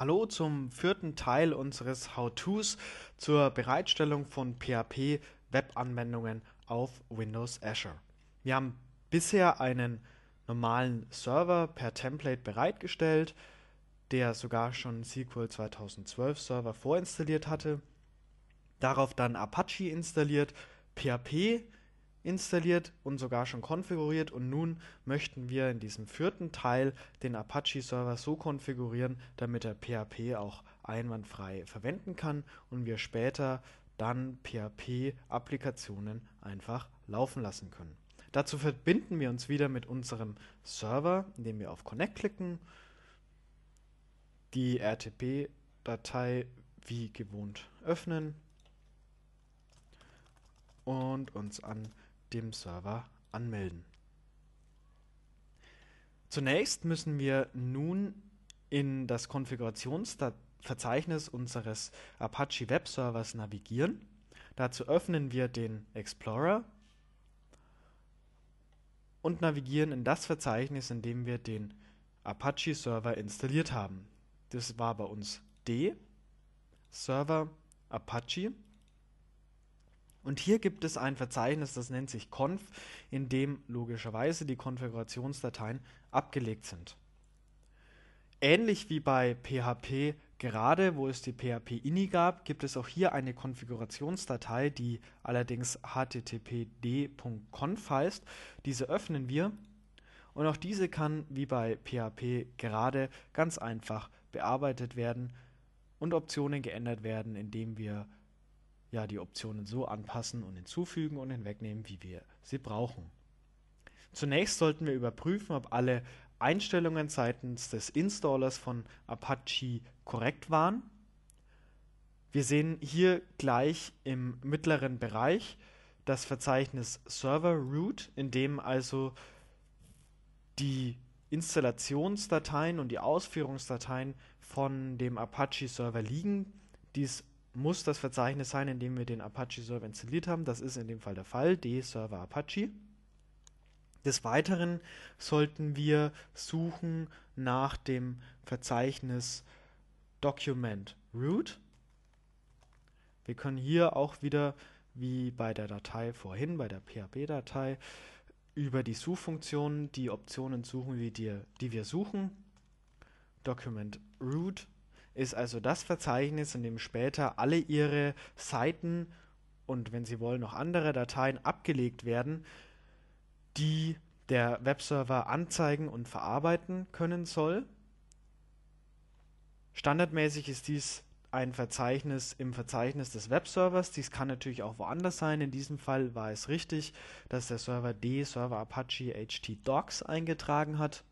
Hallo zum vierten Teil unseres How-Tos zur Bereitstellung von PHP-Web-Anwendungen auf Windows Azure. Wir haben bisher einen normalen Server per Template bereitgestellt, der sogar schon SQL 2012 Server vorinstalliert hatte. Darauf dann Apache installiert, PHP installiert und sogar schon konfiguriert, und nun möchten wir in diesem vierten Teil den Apache-Server so konfigurieren, damit er PHP auch einwandfrei verwenden kann und wir später dann PHP-Applikationen einfach laufen lassen können. Dazu verbinden wir uns wieder mit unserem Server, indem wir auf Connect klicken, die RTP-Datei wie gewohnt öffnen und uns an dem Server anmelden. Zunächst müssen wir nun in das Konfigurationsverzeichnis unseres Apache Web Servers navigieren. Dazu öffnen wir den Explorer und navigieren in das Verzeichnis, in dem wir den Apache Server installiert haben. Das war bei uns D, Server Apache. Und hier gibt es ein Verzeichnis, das nennt sich conf, in dem logischerweise die Konfigurationsdateien abgelegt sind. Ähnlich wie bei PHP gerade, wo es die PHP-INI gab, gibt es auch hier eine Konfigurationsdatei, die allerdings httpd.conf heißt. Diese öffnen wir und auch diese kann wie bei PHP gerade ganz einfach bearbeitet werden und Optionen geändert werden, indem wir die Optionen so anpassen und hinzufügen und hinwegnehmen, wie wir sie brauchen. Zunächst sollten wir überprüfen, ob alle Einstellungen seitens des Installers von Apache korrekt waren. Wir sehen hier gleich im mittleren Bereich das Verzeichnis Server Root, in dem also die Installationsdateien und die Ausführungsdateien von dem Apache Server liegen. Dies muss das Verzeichnis sein, in dem wir den Apache Server installiert haben. Das ist in dem Fall der Fall, D-Server Apache. Des Weiteren sollten wir suchen nach dem Verzeichnis Document Root. Wir können hier auch wieder, wie bei der Datei vorhin, bei der PHP-Datei, über die Suchfunktion die Optionen suchen, die wir suchen. Document Root ist also das Verzeichnis, in dem später alle Ihre Seiten und, wenn Sie wollen, noch andere Dateien abgelegt werden, die der Webserver anzeigen und verarbeiten können soll. Standardmäßig ist dies ein Verzeichnis im Verzeichnis des Webservers. Dies kann natürlich auch woanders sein. In diesem Fall war es richtig, dass der Server D Server Apache htdocs eingetragen hat.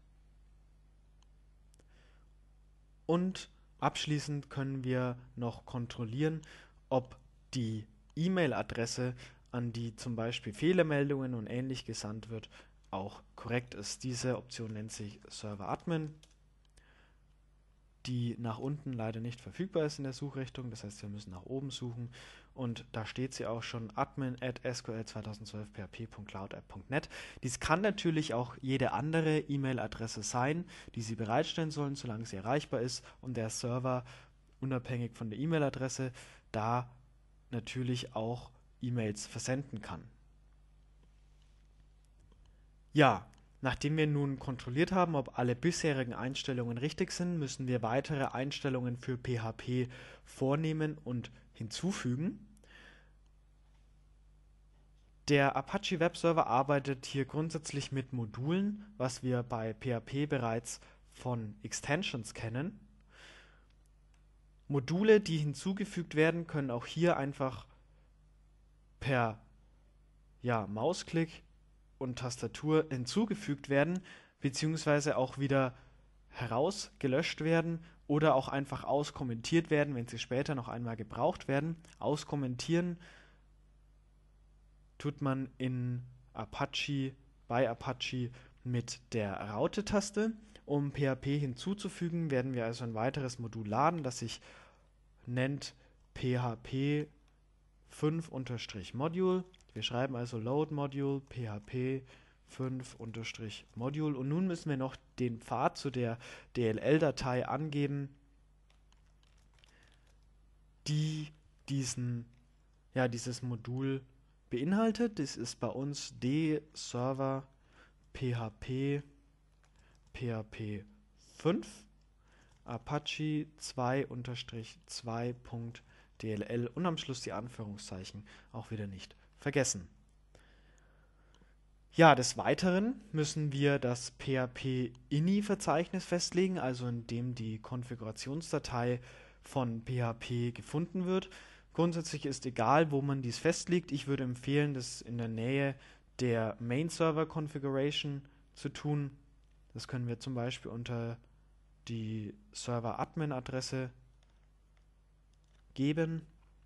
Und abschließend können wir noch kontrollieren, ob die E-Mail-Adresse, an die zum Beispiel Fehlermeldungen und ähnlich gesandt wird, auch korrekt ist. Diese Option nennt sich Server Admin, die nach unten leider nicht verfügbar ist in der Suchrichtung. Das heißt, wir müssen nach oben suchen und da steht sie auch schon, admin@sql2012php.cloudapp.net. Dies kann natürlich auch jede andere E-Mail-Adresse sein, die Sie bereitstellen sollen, solange sie erreichbar ist und der Server unabhängig von der E-Mail-Adresse da natürlich auch E-Mails versenden kann. Ja, nachdem wir nun kontrolliert haben, ob alle bisherigen Einstellungen richtig sind, müssen wir weitere Einstellungen für PHP vornehmen und hinzufügen. Der Apache Web Server arbeitet hier grundsätzlich mit Modulen, was wir bei PHP bereits von Extensions kennen. Module, die hinzugefügt werden, können auch hier einfach per Mausklick und Tastatur hinzugefügt werden, beziehungsweise auch wieder herausgelöscht werden oder auch einfach auskommentiert werden, wenn sie später noch einmal gebraucht werden. Auskommentieren tut man bei Apache mit der Raute-Taste. Um PHP hinzuzufügen, werden wir also ein weiteres Modul laden, das sich nennt PHP 5-Module. Wir schreiben also Load Module PHP 5-Module und nun müssen wir noch den Pfad zu der DLL-Datei angeben, die dieses Modul beinhaltet. Das ist bei uns D-Server PHP 5 Apache 2-2.dll und am Schluss die Anführungszeichen auch wieder nicht vergessen. Ja, des Weiteren müssen wir das PHP-INI-Verzeichnis festlegen, also in dem die Konfigurationsdatei von PHP gefunden wird. Grundsätzlich ist egal, wo man dies festlegt. Ich würde empfehlen, das in der Nähe der Main-Server-Configuration zu tun. Das können wir zum Beispiel unter die Server-Admin-Adresse geben.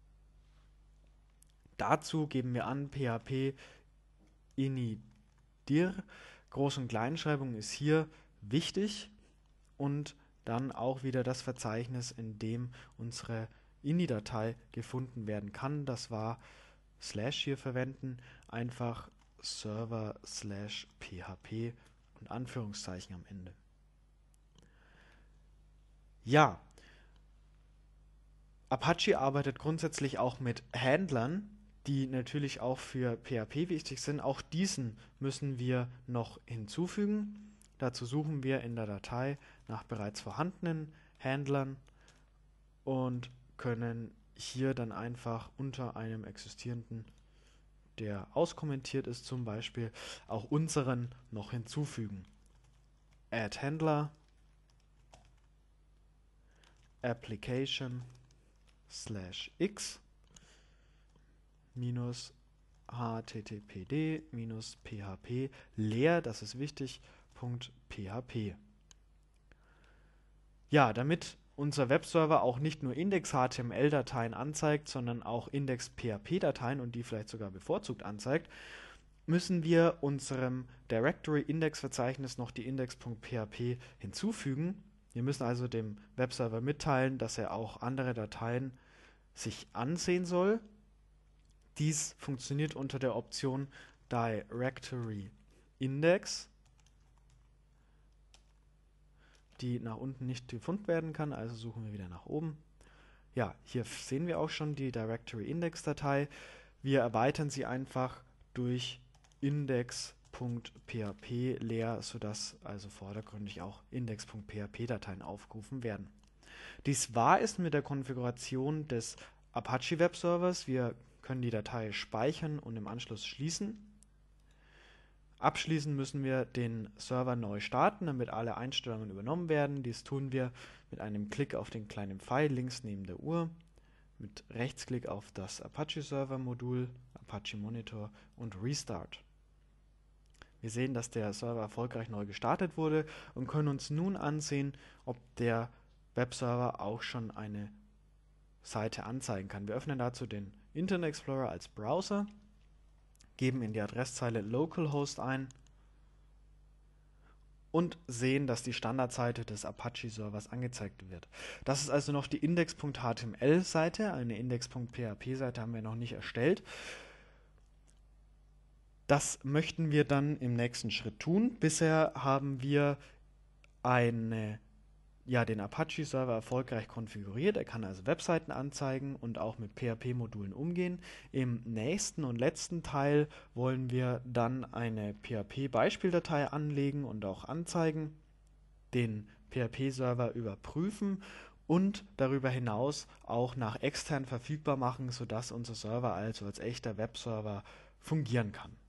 Dazu geben wir an php ini-dir. Groß- und Kleinschreibung ist hier wichtig und dann auch wieder das Verzeichnis, in dem unsere ini-Datei gefunden werden kann. Das war Slash hier verwenden, einfach Server/php und Anführungszeichen am Ende. Ja, Apache arbeitet grundsätzlich auch mit Handlern, die natürlich auch für PHP wichtig sind. Auch diesen müssen wir noch hinzufügen. Dazu suchen wir in der Datei nach bereits vorhandenen Handlern und können hier dann einfach unter einem existierenden, der auskommentiert ist, zum Beispiel auch unseren noch hinzufügen. Add Handler, Application /x httpd-php leer, das ist wichtig, .php. Ja, damit unser Webserver auch nicht nur Index-HTML-Dateien anzeigt, sondern auch Index-PHP-Dateien und die vielleicht sogar bevorzugt anzeigt, müssen wir unserem Directory-Index-Verzeichnis noch die index.php hinzufügen. Wir müssen also dem Webserver mitteilen, dass er auch andere Dateien sich ansehen soll. Dies funktioniert unter der Option Directory Index, die nach unten nicht gefunden werden kann, also suchen wir wieder nach oben. Ja, hier sehen wir auch schon die Directory Index Datei. Wir erweitern sie einfach durch index.php leer, sodass also vordergründig auch index.php Dateien aufgerufen werden. Dies war es mit der Konfiguration des Apache Webservers. Wir können die Datei speichern und im Anschluss schließen. Abschließend müssen wir den Server neu starten, damit alle Einstellungen übernommen werden. Dies tun wir mit einem Klick auf den kleinen Pfeil links neben der Uhr, mit Rechtsklick auf das Apache Server Modul, Apache Monitor und Restart. Wir sehen, dass der Server erfolgreich neu gestartet wurde und können uns nun ansehen, ob der Webserver auch schon eine Seite anzeigen kann. Wir öffnen dazu den Internet Explorer als Browser, geben in die Adresszeile localhost ein und sehen, dass die Standardseite des Apache-Servers angezeigt wird. Das ist also noch die index.html-Seite, eine index.php-Seite haben wir noch nicht erstellt. Das möchten wir dann im nächsten Schritt tun. Bisher haben wir den Apache-Server erfolgreich konfiguriert. Er kann also Webseiten anzeigen und auch mit PHP-Modulen umgehen. Im nächsten und letzten Teil wollen wir dann eine PHP-Beispieldatei anlegen und auch anzeigen, den PHP-Server überprüfen und darüber hinaus auch nach extern verfügbar machen, sodass unser Server also als echter Webserver fungieren kann.